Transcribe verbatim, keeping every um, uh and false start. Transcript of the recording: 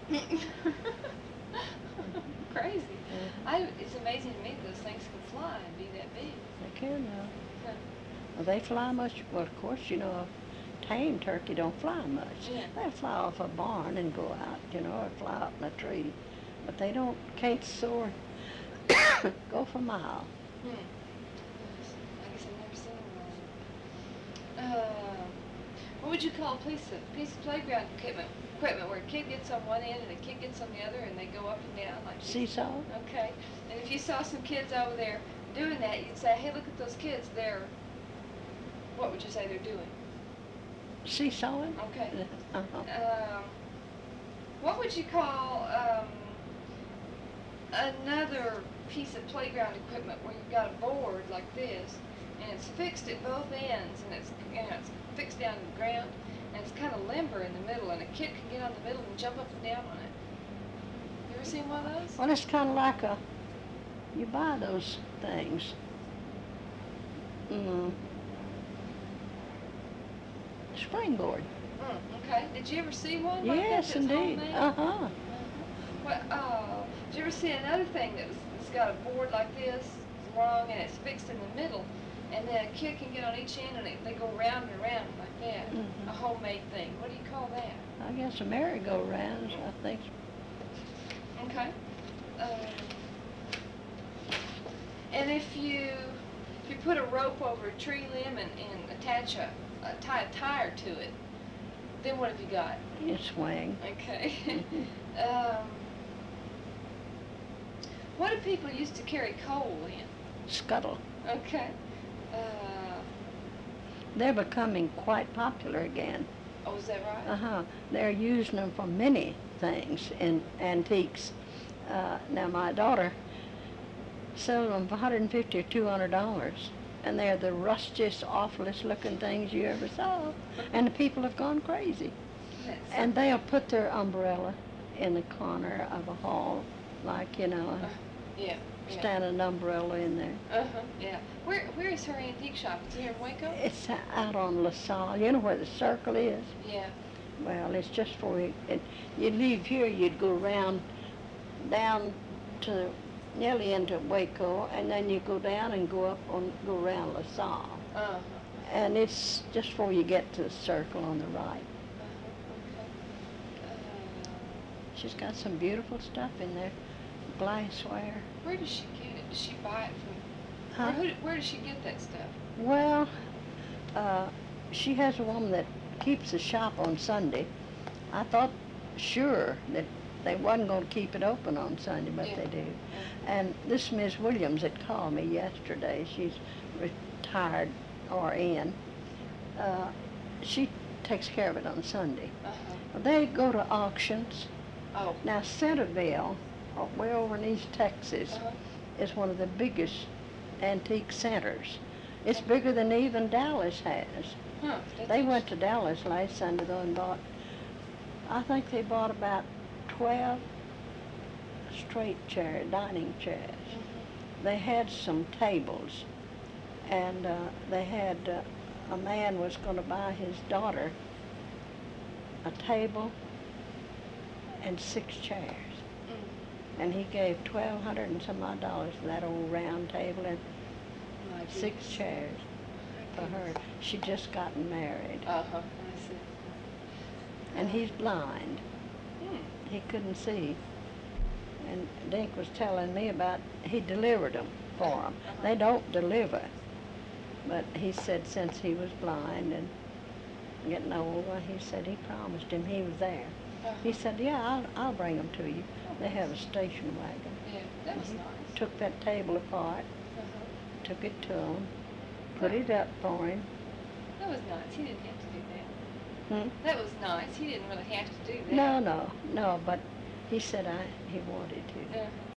Crazy. Uh-huh. I, it's amazing to me that those things can fly and be that big. They can now. Huh. Well, they fly much. Well, of course, you know, a tame turkey don't fly much. Yeah. They'll fly off a barn and go out, you know, or fly up in a tree. But they don't, can't soar, go for a mile. Hmm. I guess I've never seen one. Uh, what would you call a piece of, piece of playground equipment, equipment where a kid gets on one end and a kid gets on the other and they go up and down like this? Seesaw? Okay. And if you saw some kids over there doing that, you'd say, hey, look at those kids. They're, what would you say they're doing? Seesawing? Okay. Uh-huh. Um, what would you call um, another piece of playground equipment where you've got a board like this and it's fixed at both ends and it's, you know, it's fixed down to the ground and it's kind of limber in the middle and a kid can get on the middle and jump up and down on it. You ever seen one of those? Well, it's kind of like a, you buy those things. Mm. Springboard. Mm, okay. Did you ever see one like Yes, that that's indeed. homemade? Uh-huh. Well, uh, did you ever see another thing that was, that's got a board like this, it's long, and it's fixed in the middle, and then a kid can get on each end, and they, they go round and round like that, Mhm. a homemade thing. What do you call that? I guess a merry-go-round, I think. Okay. Um, and if you if you put a rope over a tree limb and, and attach a, a tie a tire to it, then what have you got? You swing. Okay. Mhm. um, what do people used to carry coal in? Scuttle. Okay. Uh, They're becoming quite popular again. oh, is that right? Uh-huh. They're using them for many things in antiques. Uh, now, my daughter sells them for one hundred fifty dollars or two hundred dollars. And they're the rustiest, awfulest looking things you ever saw. And the people have gone crazy. That's And they'll put their umbrella in the corner of a hall, like, you know, Uh, yeah. Yeah. stand an umbrella in there. Uh-huh. Yeah. Where Where is her antique shop? Is it here in Waco? It's out on LaSalle. You know where the circle is? Yeah. Well, it's just for you. It, you'd leave here, you'd go around down to nearly into Waco, and then you go down and go up on go around LaSalle. Uh-huh. And it's just before you get to the circle on the right. Uh-huh. Okay. Uh, She's got some beautiful stuff in there, glassware. where does she get it? Does she buy it from? Huh? Where, who, where does she get that stuff? Well, uh, she has a woman that keeps the shop on Sunday. I thought sure that they wasn't going to keep it open on Sunday, but Yeah. they do. Yeah. And this Miss Williams had called me yesterday. She's retired R N. Uh, she takes care of it on Sunday. Uh-huh. They go to auctions. Oh. Now, Centerville, uh, way over in East Texas, Uh-huh. is one of the biggest antique centers. It's bigger than even Dallas has. Huh. That's They went to Dallas last Sunday though and bought, I think they bought about twelve straight chair, dining chairs. Mhm. They had some tables, and uh, they had, uh, a man was going to buy his daughter a table and six chairs. Mm. And he gave twelve hundred and some odd dollars for that old round table and My six goodness. chairs for her. She'd just gotten married. Uh-huh. I see. And he's blind. Hmm. He couldn't see. And Dink was telling me about, he delivered them for him. Uh-huh. They don't deliver. But he said since he was blind and getting older, he said he promised him he was there. Uh-huh. He said, yeah, I'll, I'll bring them to you. They have a station wagon. Yeah, that was Mhm. nice. Took that table apart, Uh-huh. took it to him, put it up for him. That was nice. He didn't have to do that. Hmm? That was nice. He didn't really have to do that. No, no, no, but he said I, he wanted to. Uh,